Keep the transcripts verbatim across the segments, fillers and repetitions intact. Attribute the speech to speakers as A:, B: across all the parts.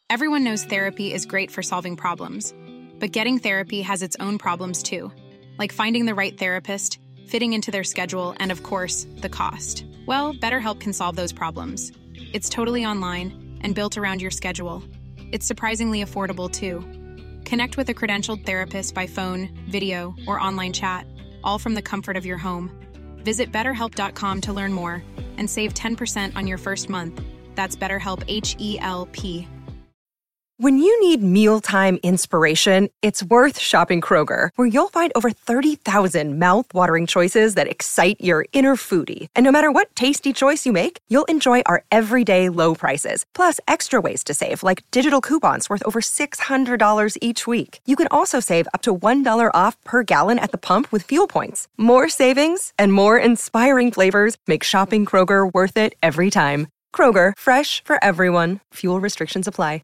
A: Everyone knows therapy is great for solving problems, but getting therapy has its own problems too, like finding the right therapist, fitting into their schedule, and of course, the cost. Well, BetterHelp can solve those problems. It's totally online and built around your schedule. It's surprisingly affordable too. Connect with a credentialed therapist by phone, video, or online chat, all from the comfort of your home. Visit better help dot com to learn more and save ten percent on your first month. That's BetterHelp, H E L P.
B: When you need mealtime inspiration, it's worth shopping Kroger, where you'll find over thirty thousand mouth-watering choices that excite your inner foodie. And no matter what tasty choice you make, you'll enjoy our everyday low prices, plus extra ways to save, like digital coupons worth over six hundred dollars each week. You can also save up to one dollar off per gallon at the pump with fuel points. More savings and more inspiring flavors make shopping Kroger worth it every time. Kroger, fresh for everyone. Fuel restrictions apply.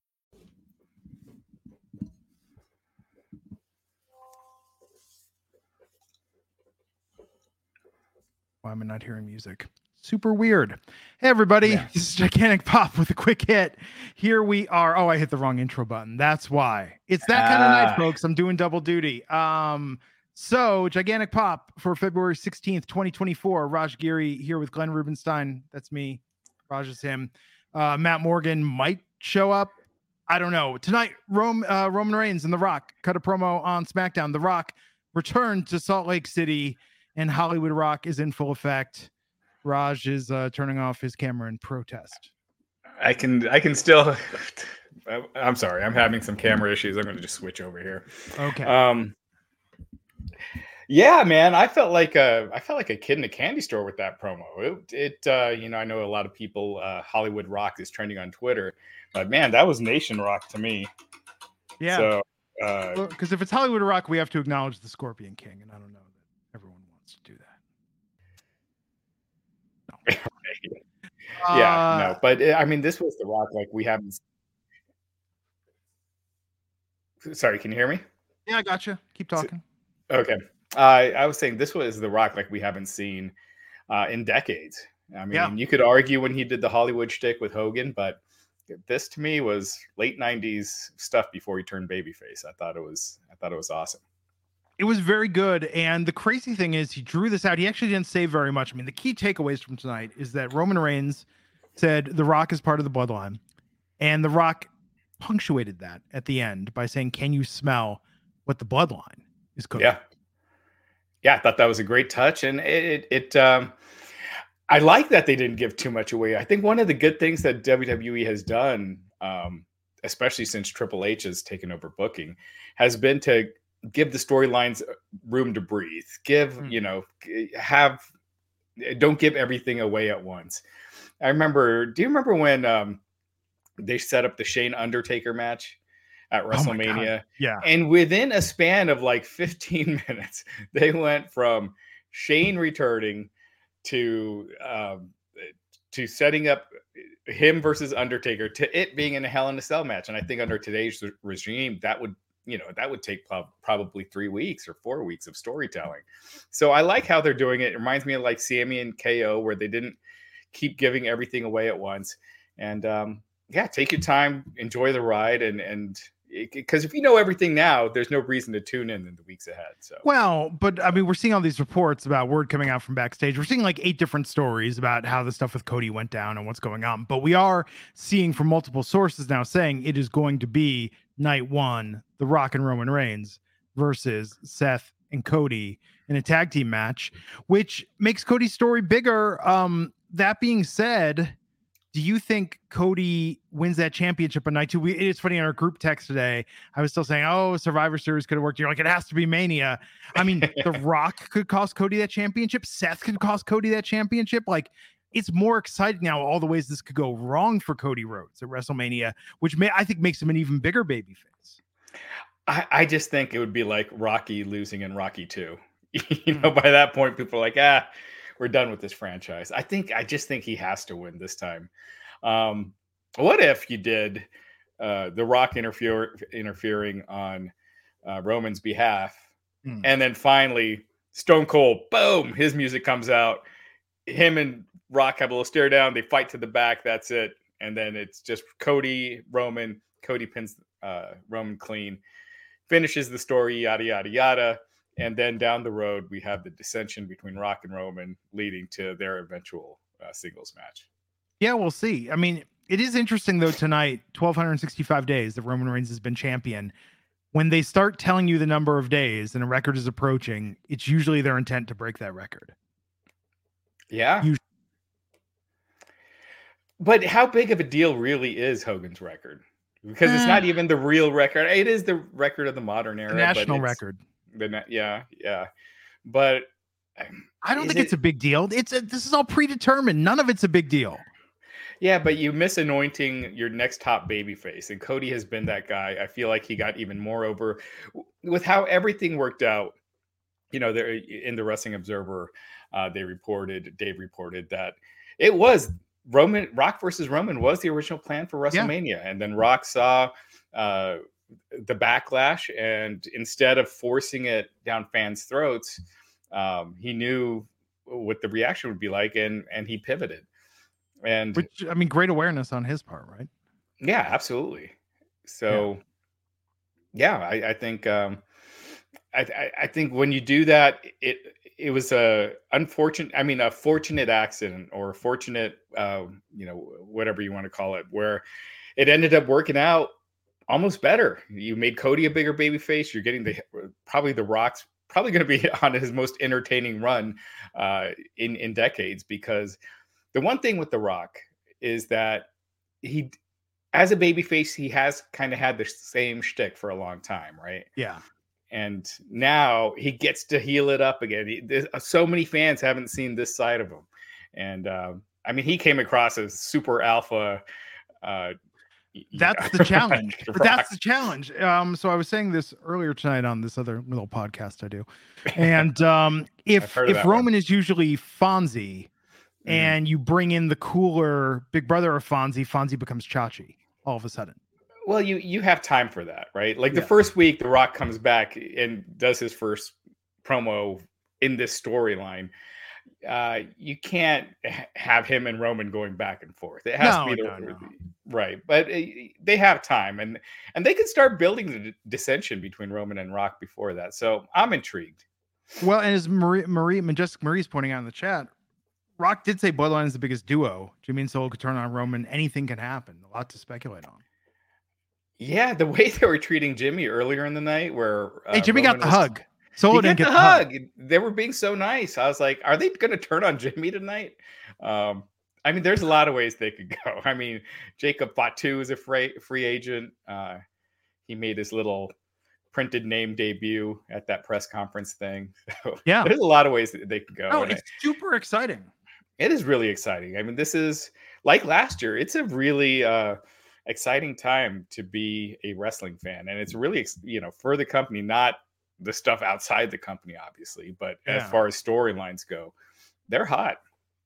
C: Why am I not hearing music? Super weird. Hey, everybody.
D: Yeah.
C: This is Gigantic Pop with a quick hit. Here we are. Oh, I hit the wrong intro button. That's why. It's that kind of
D: Ah.
C: night, folks. I'm doing double duty. Um, so, Gigantic Pop for February sixteenth, twenty twenty-four. Raj Giri here with Glenn Rubenstein. That's me. Raj is him. Uh, Matt Morgan might show up. I don't know. Tonight, Rome, uh, Roman Reigns and The Rock cut a promo on SmackDown. The Rock returned to Salt Lake City, and Hollywood Rock is in full effect. Raj is uh, turning off his camera in protest.
D: I can I can still I'm sorry, I'm having some camera issues. I'm going to just switch over here.
C: Okay.
D: Um Yeah, man, I felt like a I felt like a kid in a candy store with that promo. It, it uh, you know, I know a lot of people uh, Hollywood Rock is trending on Twitter, but man, that was Nation Rock to me.
C: Yeah.
D: So, uh,
C: because if it's Hollywood Rock, we have to acknowledge the Scorpion King, and I don't know that everyone wants to do that. No.
D: yeah,
C: Uh,
D: no, but uh, I mean, this was The Rock like we haven't. Sorry, can you hear me?
C: Yeah, I gotcha. Keep talking.
D: Okay. Uh, I was saying this was The Rock like we haven't seen uh, in decades. I mean,
C: Yeah.
D: you could argue when he did the Hollywood shtick with Hogan, but this to me was late nineties stuff before he turned babyface. I thought it was, I thought it was awesome.
C: It was very good. And the crazy thing is he drew this out. He actually didn't say very much. I mean, the key takeaways from tonight is that Roman Reigns said The Rock is part of the bloodline. And The Rock punctuated that at the end by saying, can you smell what the bloodline is cooking?
D: Yeah. Yeah. I thought that was a great touch. And it, it, it um, I like that they didn't give too much away. I think one of the good things that W W E has done, um, especially since Triple H has taken over booking, has been to give the storylines room to breathe. Give,
C: Mm.
D: you know, have, don't give everything away at once. I remember, do you remember when um, they set up the Shane Undertaker match at
C: Oh my
D: WrestleMania?
C: God. Yeah.
D: And within a span of like fifteen minutes, they went from Shane returning to um, to setting up him versus Undertaker to it being in a Hell in a Cell match. And I think under today's regime, that would, you know, that would take prob- probably three weeks or four weeks of storytelling. So I like how they're doing it. It reminds me of like Sammy and K O, where they didn't keep giving everything away at once. And um, yeah, take your time, enjoy the ride, and and because if you know everything now, there's no reason to tune in in the weeks ahead. So
C: Well, but I mean, we're seeing all these reports about word coming out from backstage. We're seeing like eight different stories about how the stuff with Cody went down and what's going on. But we are seeing from multiple sources now saying it is going to be night one, The Rock and Roman Reigns versus Seth and Cody in a tag team match, which makes Cody's story bigger. Um, that being said, do you think Cody wins that championship on night two? We, it's funny, in our group text today, I was still saying, oh, Survivor Series could have worked. You're like, it has to be Mania. I mean, The Rock could cost Cody that championship. Seth could cost Cody that championship. Like, it's more exciting now, all the ways this could go wrong for Cody Rhodes at WrestleMania, which may, I think makes him an even bigger babyface.
D: I, I just think it would be like Rocky losing in Rocky two. You know, by that point, people are like, ah, we're done with this franchise. I think, I just think he has to win this time. Um, what if you did uh, The Rock interfere, interfering on uh, Roman's behalf,
C: Mm.
D: and then finally Stone Cold, boom, his music comes out. Him and Rock have a little stare down. They fight to the back. That's it. And then it's just Cody, Roman, Cody pins uh, Roman clean, finishes the story, yada, yada, yada. And then down the road, we have the dissension between Rock and Roman leading to their eventual uh, singles match.
C: Yeah, we'll see. I mean, it is interesting, though, tonight, twelve sixty-five days that Roman Reigns has been champion. When they start telling you the number of days and a record is approaching, it's usually their intent to break that record.
D: Yeah.
C: Usually.
D: But how big of a deal really is Hogan's record? Because it's not even the real record. It is the record of the modern era.
C: The national
D: but
C: record.
D: The yeah, yeah. But
C: I don't think
D: it,
C: it's a big deal. It's a, this is all predetermined. None of it's a big deal.
D: Yeah, but you miss anointing your next top babyface, and Cody has been that guy. I feel like he got even more over with how everything worked out. You know, there in the Wrestling Observer, uh, they reported, Dave reported that it was Roman Rock versus Roman was the original plan for WrestleMania, yeah. And then Rock saw uh, the backlash, and instead of forcing it down fans' throats, um, he knew what the reaction would be like, and and he pivoted. And
C: which, I mean, great awareness on his part, right?
D: Yeah, absolutely. So, yeah, yeah I, I think um, I, I think when you do that, it it was a unfortunate, I mean, a fortunate accident or a fortunate, uh, you know, whatever you want to call it, where it ended up working out almost better. You made Cody a bigger baby face. You're getting the probably the Rock's probably going to be on his most entertaining run uh, in in decades, because the one thing with The Rock is that he, as a babyface, he has kind of had the same shtick for a long time, right?
C: Yeah.
D: And now he gets to heel it up again. He, so many fans haven't seen this side of him. And uh, I mean, he came across as super alpha. Uh,
C: that's the challenge. But that's the challenge. Um, so I was saying this earlier tonight on this other little podcast I do. And um, if if Roman one. is usually Fonzie, and you bring in the cooler big brother of Fonzie, Fonzie becomes Chachi all of a sudden.
D: Well, you you have time for that, right? Like
C: yeah.
D: the first week, The Rock comes back and does his first promo in this storyline. Uh, you can't have him and Roman going back and forth. It has
C: no,
D: to be the,
C: no, no.
D: right. But uh, they have time, and and they can start building the dissension between Roman and Rock before that. So I'm intrigued.
C: Well, and as Marie, Marie Majestic Marie's pointing out in the chat, Rock did say Bloodline is the biggest duo. Jimmy and Soul could turn on Roman. Anything can happen. A lot to speculate on.
D: Yeah, the way they were treating Jimmy earlier in the night, where
C: uh, hey, Jimmy
D: Roman
C: got the
D: was,
C: hug. Soul didn't
D: get
C: get
D: the,
C: the hug.
D: hug. They were being so nice. I was like, are they going to turn on Jimmy tonight? Um, I mean, there's a lot of ways they could go. I mean, Jacob Fatu is a free, free agent. Uh, he made his little printed name debut at that press conference thing. So
C: yeah,
D: there's a lot of ways that they could go.
C: Oh,
D: and
C: it's
D: I,
C: super exciting.
D: It is really exciting. I mean, this is like last year. It's a really uh, exciting time to be a wrestling fan. And it's really, you know, for the company, not the stuff outside the company, obviously, but yeah. as far as storylines go, they're hot.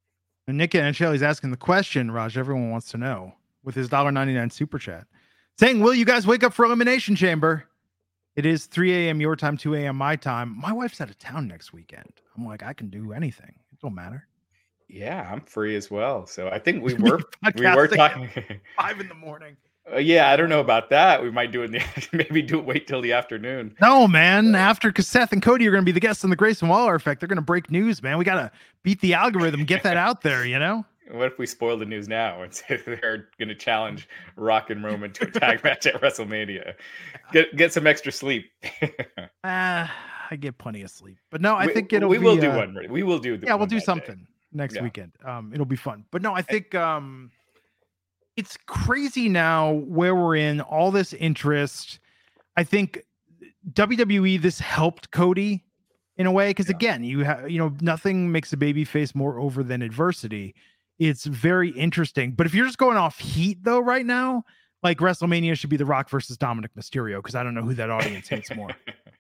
C: And Nick and Shelly's asking the question, Raj, everyone wants to know, with his one ninety-nine super chat, saying, will you guys wake up for Elimination Chamber? It is three a.m. your time, two a.m. my time. My wife's out of town next weekend. I'm like, I can do anything. It don't matter.
D: Yeah, I'm free as well. So I think we were we were talking
C: five in the morning.
D: Uh, yeah, I don't know about that. We might do it in the maybe do it wait till the afternoon.
C: No, man. After Seth and Cody are going to be the guests on the Grayson Waller Effect, they're going to break news, man. We got to beat the algorithm, get that out there, you know?
D: What if we spoil the news now and say they're going to challenge Rock and Roman to a tag match at WrestleMania? Get get some extra sleep.
C: Ah, uh, I get plenty of sleep, but no, I
D: we,
C: think it'll.
D: We
C: be,
D: will do
C: uh,
D: one. We will do. The
C: yeah, we'll do
D: that
C: something
D: day.
C: next
D: yeah.
C: weekend. Um, it'll be fun. But no, I think um, it's crazy now where we're in all this interest. I think W W E this helped Cody in a way because yeah. again, you have you know nothing makes a baby face more over than adversity. It's very interesting. But if you're just going off heat though, right now, like WrestleMania should be The Rock versus Dominic Mysterio because I don't know who that audience hates more.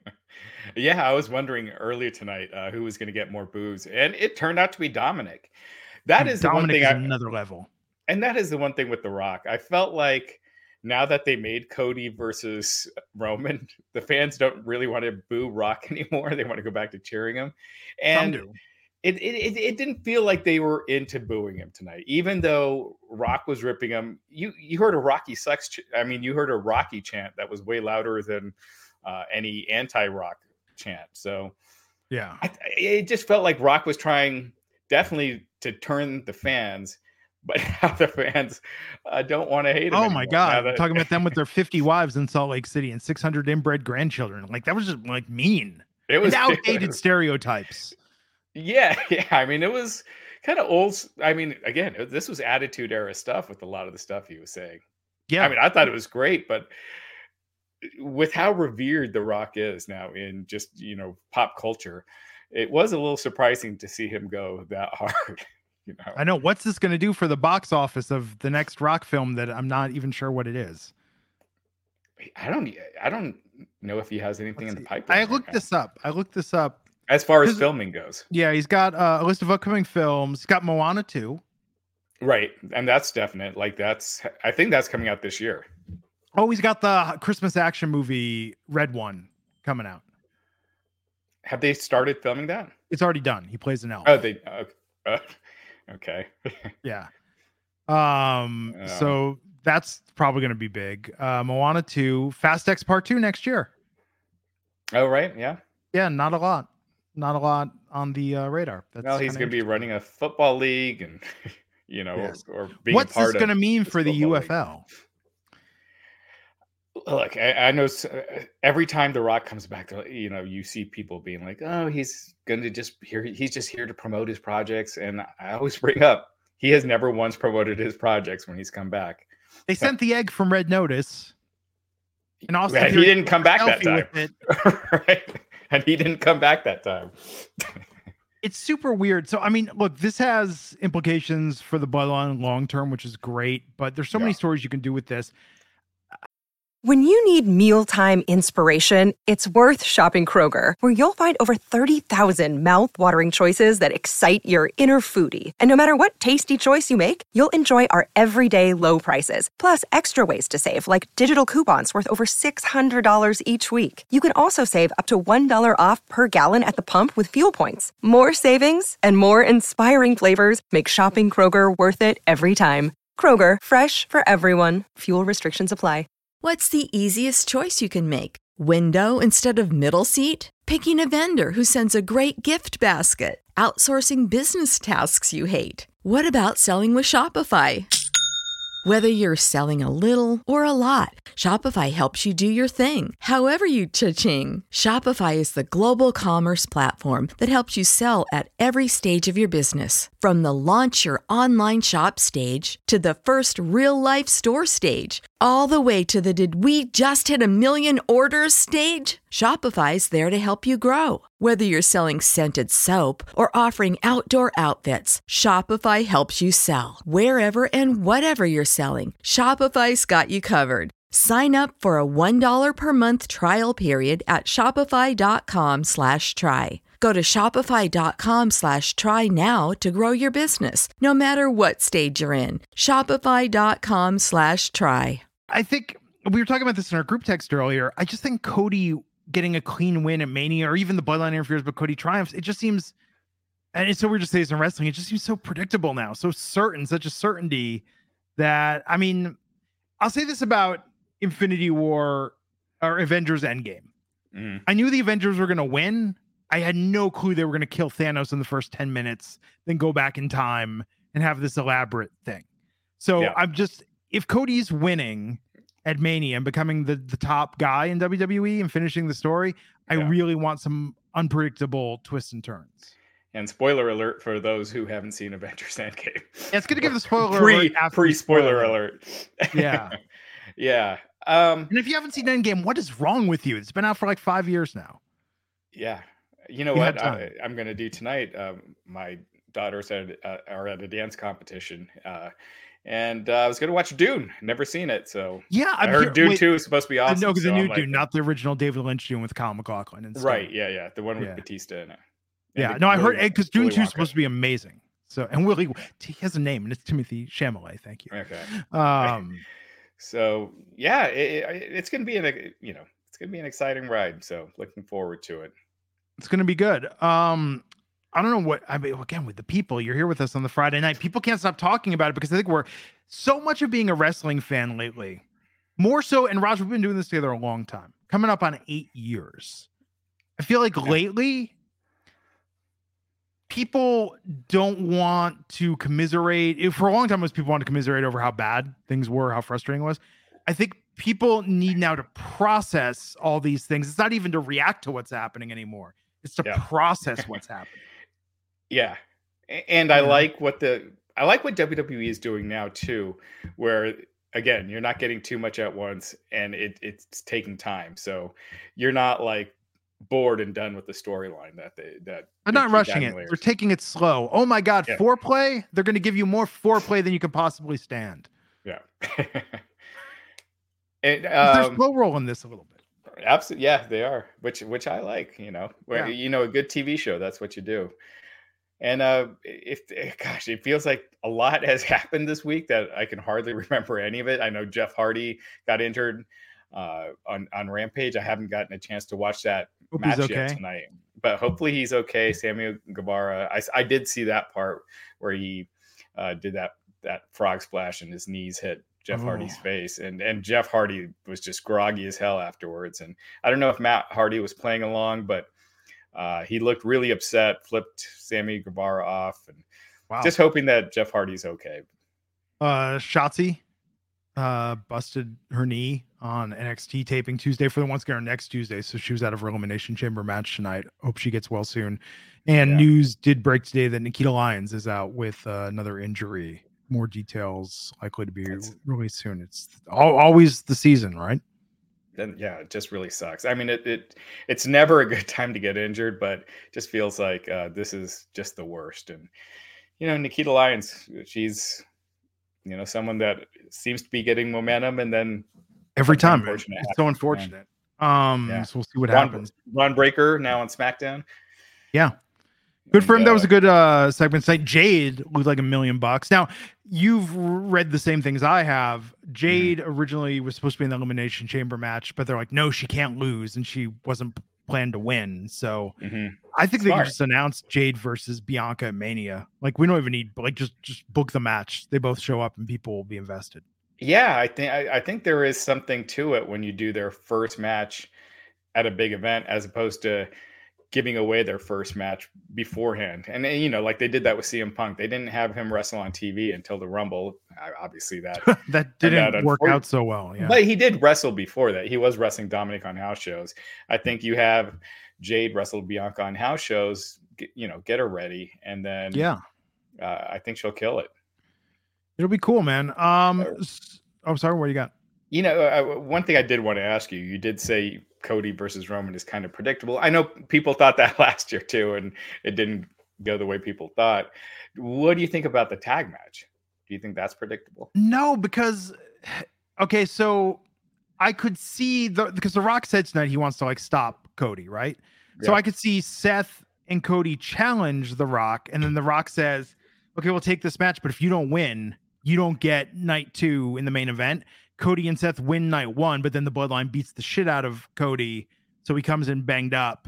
D: Yeah, I was wondering earlier tonight uh, who was going to get more boos, and it turned out to be Dominic. That
C: and
D: is
C: Dominic
D: the one thing.
C: Is
D: I,
C: another level,
D: and that is the one thing with The Rock. I felt like now that they made Cody versus Roman, the fans don't really want to boo Rock anymore. They want to go back to cheering him, and It, it it it didn't feel like they were into booing him tonight, even though Rock was ripping him. You you heard a Rocky sucks. Ch- I mean, you heard a Rocky chant that was way louder than uh, any anti-Rock chant. So
C: Yeah,
D: I, it just felt like Rock was trying definitely to turn the fans, but now the fans uh, don't want to hate him.
C: oh
D: anymore.
C: my
D: Now
C: god,
D: that-
C: talking about them with their fifty wives in Salt Lake City and six hundred inbred grandchildren. Like that was just like mean.
D: it was
C: And outdated stereotypes.
D: Yeah, yeah. I mean, it was kind of old. s- I mean, again, it- this was Attitude Era stuff with a lot of the stuff he was saying.
C: Yeah,
D: I mean, I thought it was great, but with how revered The Rock is now in just, you know, pop culture, it was a little surprising to see him go that hard. You know,
C: I know. What's this going to do for the box office of the next Rock film that I'm not even sure what it is?
D: I don't, I don't know if he has anything
C: Let's
D: in the
C: see.
D: pipeline.
C: I
D: right
C: looked
D: now.
C: this up. I looked this up.
D: As far as
C: His-
D: filming goes,
C: Yeah, he's got uh, a list of upcoming films. He's got Moana two.
D: right? And that's definite. Like that's, I think that's coming out this year.
C: Oh, he's got the Christmas action movie Red One coming out.
D: Have they started filming that?
C: It's already done. He plays an elf.
D: Oh, they. Uh, uh, okay.
C: Yeah. Um.
D: Yeah.
C: So that's probably going to be big. Uh, Moana two, Fast X Part Two next year.
D: Oh, right. Yeah.
C: Yeah, not a lot. Not a lot on the uh, radar. That's
D: Well, he's
C: kinda
D: going to be
C: interesting.
D: running a football league, and you know,
C: Yes.
D: or, or being
C: What's
D: a part
C: this going to
D: of.
C: mean
D: this
C: for the
D: football
C: U
D: league.
C: F L?
D: Look, I, I know s- uh, every time The Rock comes back, to you know, you see people being like, "Oh, he's going to just here. He's just here to promote his projects." And I always bring up, he has never once promoted his projects when he's come back.
C: They sent the egg from Red Notice. And Austin
D: Yeah, he
C: Theory
D: didn't
C: took
D: come
C: a
D: back that
C: selfie
D: time.
C: with it.
D: Right? And he didn't come back that time.
C: It's super weird. So, I mean, look, this has implications for the bloodline long term, which is great, but there's so many
D: Yeah.
C: stories you can do with this.
B: When you need mealtime inspiration, it's worth shopping Kroger, where you'll find over thirty thousand mouthwatering choices that excite your inner foodie. And no matter what tasty choice you make, you'll enjoy our everyday low prices, plus extra ways to save, like digital coupons worth over six hundred dollars each week. You can also save up to one dollar off per gallon at the pump with fuel points. More savings and more inspiring flavors make shopping Kroger worth it every time. Kroger, fresh for everyone. Fuel restrictions apply.
E: What's the easiest choice you can make? Window instead of middle seat? Picking a vendor who sends a great gift basket? Outsourcing business tasks you hate? What about selling with Shopify? Whether you're selling a little or a lot, Shopify helps you do your thing, however you cha-ching. Shopify is the global commerce platform that helps you sell at every stage of your business. From the launch your online shop stage to the first real-life store stage, all the way to the did we just hit a million orders stage. Shopify's there to help you grow. Whether you're selling scented soap or offering outdoor outfits, Shopify helps you sell. Wherever and whatever you're selling, Shopify's got you covered. Sign up for a one dollar per month trial period at shopify.com slash try. Go to shopify.com slash try now to grow your business, no matter what stage you're in. Shopify.com slash try.
C: I think we were talking about this in our group text earlier. I just think Cody getting a clean win at Mania, or even the bloodline interferes, but Cody triumphs. It just seems, and it's so weird to say this in wrestling, it just seems so predictable now, so certain, such a certainty that, I mean, I'll say this about Infinity War or Avengers Endgame.
D: Mhm.
C: I knew the Avengers were going to win. I had no clue they were going to kill Thanos in the first ten minutes, then go back in time and have this elaborate thing. So
D: Yeah.
C: I'm just, if Cody's winning at Mania and becoming the, the top guy in W W E and finishing the story, I
D: Yeah.
C: really want some unpredictable twists and turns.
D: And spoiler alert for those who haven't seen Avengers Endgame.
C: Yeah, it's going to give the spoiler
D: pre
C: alert after
D: pre
C: the
D: spoiler alert.
C: Yeah.
D: Yeah. Um,
C: And if you haven't seen Endgame, what is wrong with you? It's been out for like five years now.
D: yeah. You know
C: You have
D: what I,
C: time.
D: I'm going to do tonight? Um, my daughters at, uh, are at a dance competition, uh, and uh, I was going to watch Dune. Never seen it, so
C: Yeah,
D: I
C: I'm
D: heard
C: here-
D: Dune
C: wait,
D: two is supposed to be
C: uh,
D: awesome.
C: No, because
D: so
C: the new
D: I'm like,
C: Dune, not the original David Lynch Dune with Kyle MacLachlan. Instead.
D: right. Yeah, yeah, the one with
C: Yeah.
D: Batista in it. And
C: Yeah,
D: the-
C: no, I
D: Willy-
C: heard because Dune
D: Willy
C: two is
D: Wonka.
C: supposed to be amazing. So, and Willie, he has a name, and it's Timothy Chalamet. Thank you.
D: Okay.
C: Um,
D: So yeah, it, it, it's going to be an you know it's going to be an exciting ride. So looking forward to it.
C: it's gonna be good. Um, I don't know what I mean. Again, with the people, you're here with us on the Friday night. People can't stop talking about it because I think we're so much of being a wrestling fan lately. More so, and Raj, we've been doing this together a long time, coming up on eight years. I feel like yeah. lately, people don't want to commiserate. For a long time, most people want to commiserate over how bad things were, how frustrating it was. I think people need now to process all these things. It's not even to react to what's happening anymore. It's to yeah. process what's happening.
D: Yeah. And I yeah. like what the I like what W W E is doing now too, where again, you're not getting too much at once and it, it's taking time. So you're not like bored and done with the storyline that they that
C: they're not rushing it. Layers. They're taking it slow. Oh my God, yeah. foreplay? They're going to give you more foreplay than you can possibly stand.
D: Yeah. and um,
C: they're slow rolling this a little bit.
D: Absolutely. Yeah, they are, which which I like, you know, where yeah. you know, a good T V show, that's what you do. And uh, if gosh, it feels like a lot has happened this week that I can hardly remember any of it. I know Jeff Hardy got injured uh, on on Rampage. I haven't gotten a chance to watch that
C: Hope
D: match
C: okay.
D: yet tonight, but hopefully he's okay. Sammy Guevara. I, I did see that part where he uh, did that that frog splash and his knees hit Jeff oh. Hardy's face, and and Jeff Hardy was just groggy as hell afterwards. And I don't know if Matt Hardy was playing along, but uh, he looked really upset, flipped Sammy Guevara off, and wow. just hoping that Jeff Hardy's okay.
C: Uh, Shotzi uh, busted her knee on N X T taping Tuesday for the Once Again next Tuesday, so she was out of her Elimination Chamber match tonight. Hope she gets well soon. And yeah. news did break today that Nikita Lyons is out with uh, another injury. More details likely to be That's, really soon. It's all, always the season, right?
D: Then yeah, it just really sucks. I mean, it it it's never a good time to get injured, but it just feels like uh, this is just the worst. And you know, Nikita Lyons, she's you know someone that seems to be getting momentum, and then
C: every time it's happens, so unfortunate. Man. Um, yeah. So we'll see what
D: Ron,
C: happens.
D: Ron Breaker now on SmackDown.
C: Yeah. Good for him. That was a good uh, segment. Site Jade looked like a million bucks. Now, you've read the same things I have. Jade mm-hmm. originally was supposed to be in the Elimination Chamber match, but they're like, no, she can't lose, and she wasn't planned to win. So
D: mm-hmm.
C: I think Smart. They can just announce Jade versus Bianca at Mania. Like, we don't even need, like, just just book the match. They both show up, and people will be invested.
D: Yeah, I think I, I think there is something to it when you do their first match at a big event, as opposed to giving away their first match beforehand. And, you know, like they did that with C M Punk. They didn't have him wrestle on T V until the Rumble. Obviously that
C: that didn't out work out so well. Yeah.
D: But he did wrestle before that. He was wrestling Dominic on house shows. I think you have Jade wrestle Bianca on house shows, get, you know, get her ready. And then,
C: yeah,
D: uh, I think she'll kill it.
C: It'll be cool, man. Um, uh, I'm sorry. What do you got?
D: You know, uh, one thing I did want to ask you, you did say Cody versus Roman is kind of predictable. I know people thought that last year too, and it didn't go the way people thought. What do you think about the tag match? Do you think that's predictable?
C: No, because okay, so I could see the because The Rock said tonight he wants to like stop Cody, right? Yeah. So I could see Seth and Cody challenge The Rock, and then The Rock says, "Okay, we'll take this match, but if you don't win, you don't get night two in the main event." Cody and Seth win night one, but then the Bloodline beats the shit out of Cody, so he comes in banged up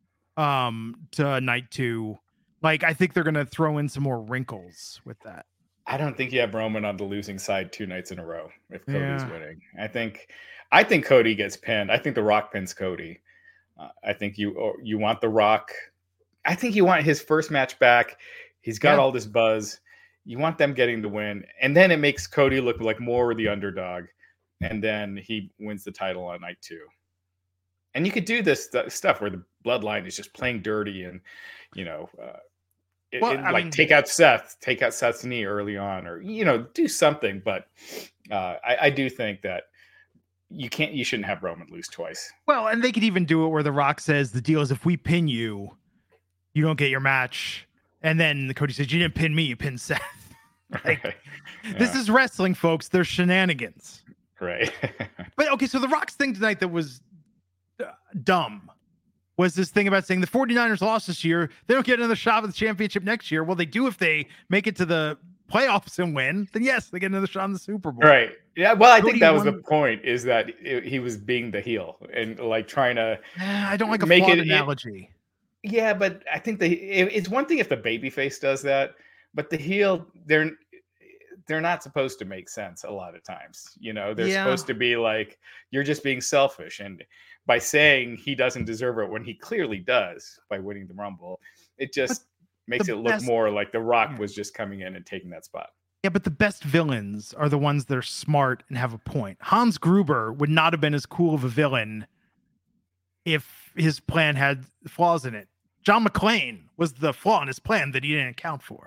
C: um, to night two. Like, I think they're going to throw in some more wrinkles with that.
D: I don't think you have Roman on the losing side two nights in a row if Cody's yeah. winning. I think, I think Cody gets pinned. I think The Rock pins Cody. Uh, I think you or you want The Rock. I think you want his first match back. He's got yeah. all this buzz. You want them getting the win, and then it makes Cody look like more the underdog. And then he wins the title on night two. And you could do this st- stuff where the Bloodline is just playing dirty and, you know, uh, it,
C: well,
D: it, like
C: mean,
D: take out Seth, take out Seth's knee early on, or, you know, do something. But uh, I, I do think that you can't, you shouldn't have Roman lose twice.
C: Well, and they could even do it where The Rock says the deal is if we pin you, you don't get your match. And then the Cody says, you didn't pin me, you pinned Seth. Like, yeah. This is wrestling, folks. There's shenanigans.
D: Right.
C: But okay, so The Rock's thing tonight that was uh, dumb was this thing about saying the 49ers lost this year. They don't get another shot at the championship next year. Well, they do if they make it to the playoffs and win. Then yes, they get another shot in the Super Bowl.
D: Right. Yeah. Well, I Cody think that was won. The point, is that it, he was being the heel and like trying to.
C: I don't like a flawed it, analogy.
D: Yeah, but I think the it, it's one thing if the babyface does that, but the heel they're they're not supposed to make sense a lot of times. You know, they're
C: Yeah.
D: supposed to be like you're just being selfish, and by saying he doesn't deserve it when he clearly does by winning the Rumble, it just makes it look
C: best-
D: more like The Rock
C: Yeah.
D: was just coming in and taking that spot.
C: Yeah, but the best villains are the ones that are smart and have a point. Hans Gruber would not have been as cool of a villain if his plan had flaws in it. John McClane was the flaw in his plan that he didn't account for.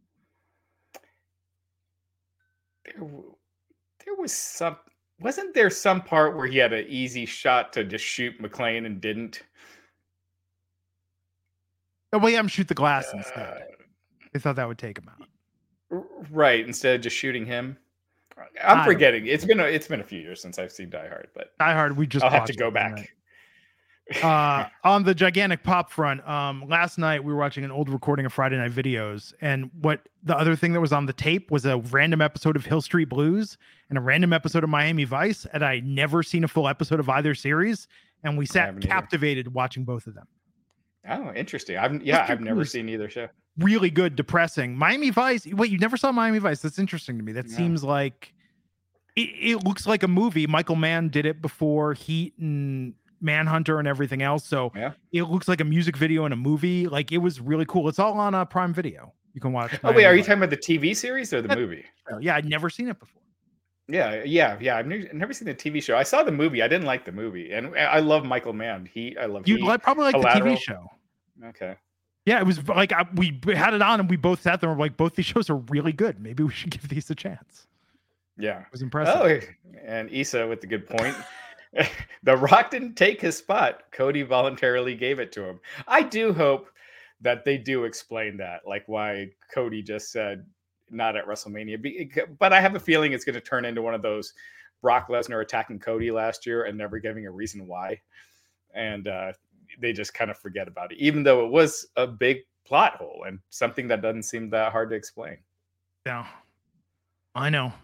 D: There, w- there was some. Wasn't there some part where he had an easy shot to just shoot McClane and didn't?
C: Oh, well, yeah, I'm shoot the glass
D: Uh,
C: instead. They thought that would take him out.
D: r- right, instead of just shooting him. I'm
C: I-
D: forgetting. It's been a, it's been a few years since I've seen Die Hard, but
C: Die Hard, we just
D: I'll have to
C: watched
D: go
C: it one
D: back.
C: night. uh on the gigantic pop front, um last night we were watching an old recording of Friday Night Videos, and what the other thing that was on the tape was a random episode of Hill Street Blues and a random episode of Miami Vice, and I never seen a full episode of either series, and we sat
D: haven't either.
C: captivated watching both of them.
D: Oh, interesting. I've yeah,
C: Hill
D: I've
C: Street
D: never
C: Blues.
D: seen either show.
C: Really good, depressing. Miami Vice, wait, you never saw Miami Vice? That's interesting to me. That
D: No.
C: seems like it, it looks like a movie. Michael Mann did it before Heat and Manhunter and everything else, so
D: Yeah.
C: it looks like a music video in a movie. Like, it was really cool. It's all on a uh, Prime Video. You can watch.
D: Oh wait,
C: Miami
D: are you
C: Vice.
D: talking about the T V series or the
C: Yeah.
D: movie?
C: Yeah, I'd never seen it before.
D: Yeah, yeah, yeah. I've never, never seen the T V show. I saw the movie. I didn't like the movie, and I love Michael Mann. He, I love.
C: You
D: Heat.
C: like probably like the
D: Collateral.
C: T V show.
D: Okay.
C: Yeah, it was like I, we had it on and we both sat there and were like, both these shows are really good. Maybe we should give these a chance.
D: Yeah.
C: It was impressive.
D: Oh, and Issa with the good point. The Rock didn't take his spot. Cody voluntarily gave it to him. I do hope that they do explain that, like why Cody just said not at WrestleMania. Be- But I have a feeling it's going to turn into one of those Brock Lesnar attacking Cody last year and never giving a reason why. And uh, they just kind of forget about it, even though it was a big plot hole and something that doesn't seem that hard to explain.
C: Yeah, I know.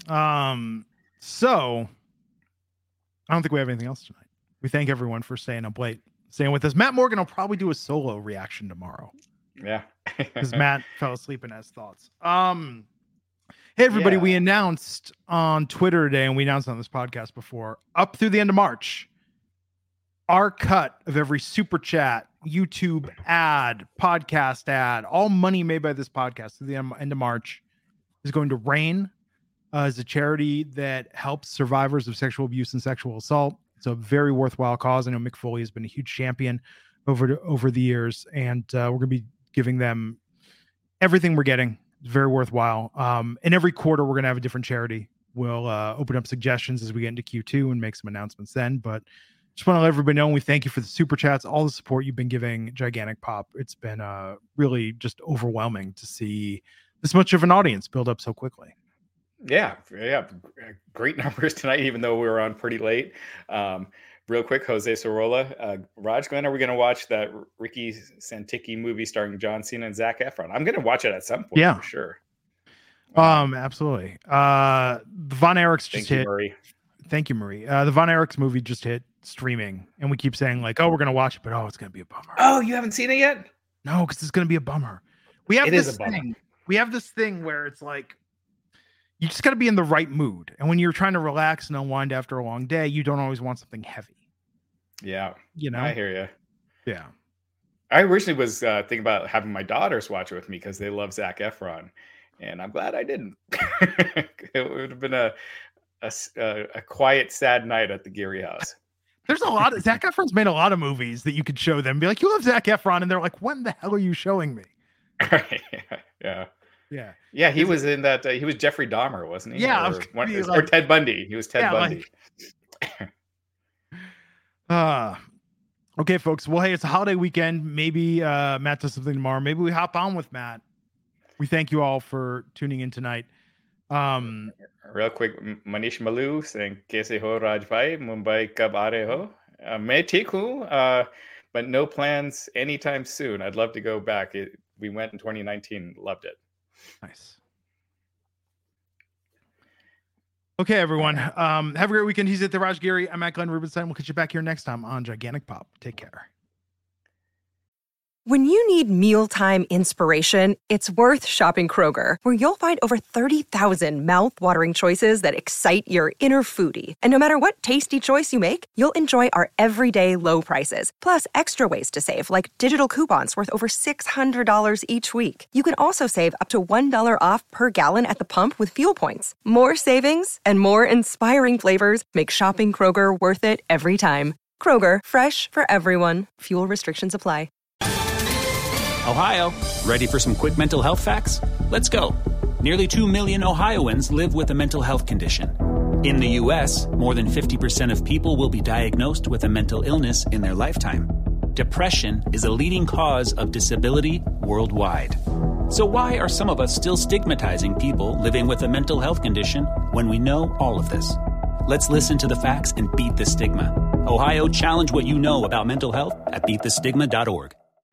C: Um, so I don't think we have anything else tonight. We thank everyone for staying up late, staying with us. Matt Morgan will probably do a solo reaction tomorrow
D: Yeah.
C: because Matt fell asleep and has thoughts. Um, hey everybody,
D: Yeah.
C: we announced on Twitter today, and we announced on this podcast before, up through the end of March, our cut of every super chat, YouTube ad, podcast ad, all money made by this podcast through the end end of March is going to RAIN, uh, as a charity that helps survivors of sexual abuse and sexual assault. It's a very worthwhile cause. I know Mick Foley has been a huge champion over the, over the years, and uh, we're going to be giving them everything we're getting. It's very worthwhile. Um, and every quarter, we're going to have a different charity. We'll uh, open up suggestions as we get into Q two and make some announcements then. But just want to let everybody know, and we thank you for the super chats, all the support you've been giving Gigantic Pop. It's been uh, really just overwhelming to see this much of an audience build up so quickly.
D: Yeah, yeah, great numbers tonight, even though we were on pretty late. Um, real quick, Jose Sorolla, uh, Raj, Glenn, are we going to watch that Ricky Santicki movie starring John Cena and Zac Efron? I'm going to watch it at some point,
C: Yeah.
D: for sure.
C: Um, absolutely. Uh, the Von Erichs
D: Thank
C: just
D: you,
C: hit.
D: Murray.
C: Thank you, Marie. Uh, the Von Erichs movie just hit streaming, and we keep saying like, "Oh, we're gonna watch it," but oh, it's gonna be a bummer.
D: Oh, you haven't seen it yet?
C: No, because it's gonna be a bummer. We have
D: It
C: this
D: is a bummer.
C: thing. We have this thing where it's like you just got to be in the right mood, and when you're trying to relax and unwind after a long day, you don't always want something heavy.
D: Yeah,
C: You know?
D: I hear you.
C: Yeah.
D: I originally was uh, thinking about having my daughters watch it with me because they love Zac Efron, and I'm glad I didn't. It would have been a, a s- a- a quiet, sad night at the Geary house.
C: There's a lot of Zac Efron's made a lot of movies that you could show them. Be like, you love Zac Efron, and they're like, when the hell are you showing me?
D: Yeah.
C: Yeah.
D: Yeah, he was in that. Uh, he was Jeffrey Dahmer, wasn't he?
C: Yeah, I
D: or,
C: was gonna
D: one-
C: be
D: or
C: like-
D: Ted Bundy. He was Ted
C: Yeah,
D: Bundy.
C: Uh okay, folks. Well, hey, it's a holiday weekend. Maybe uh Matt does something tomorrow. Maybe we hop on with Matt. We thank you all for tuning in tonight. Um
D: Real quick, M- Manish Malu saying, "Kaise ho Raj bhai, Mumbai kab aa rahe ho?" Uh, Main theek hu, uh, but no plans anytime soon. I'd love to go back. It, we went in twenty nineteen, loved it.
C: nice. Okay, everyone. Um, have a great weekend. He's at the Raj Giri. I'm at Glenn Rubenstein. We'll catch you back here next time on Gigantic Pop. Take care.
B: When you need mealtime inspiration, it's worth shopping Kroger, where you'll find over thirty thousand mouth-watering choices that excite your inner foodie. And no matter what tasty choice you make, you'll enjoy our everyday low prices, plus extra ways to save, like digital coupons worth over six hundred dollars each week. You can also save up to one dollar off per gallon at the pump with fuel points. More savings and more inspiring flavors make shopping Kroger worth it every time. Kroger, fresh for everyone. Fuel restrictions apply.
F: Ohio, ready for some quick mental health facts? Let's go. Nearly two million Ohioans live with a mental health condition. In the U S, more than fifty percent of people will be diagnosed with a mental illness in their lifetime. Depression is a leading cause of disability worldwide. So why are some of us still stigmatizing people living with a mental health condition when we know all of this? Let's listen to the facts and beat the stigma. Ohio, challenge what you know about mental health at beat the stigma dot org.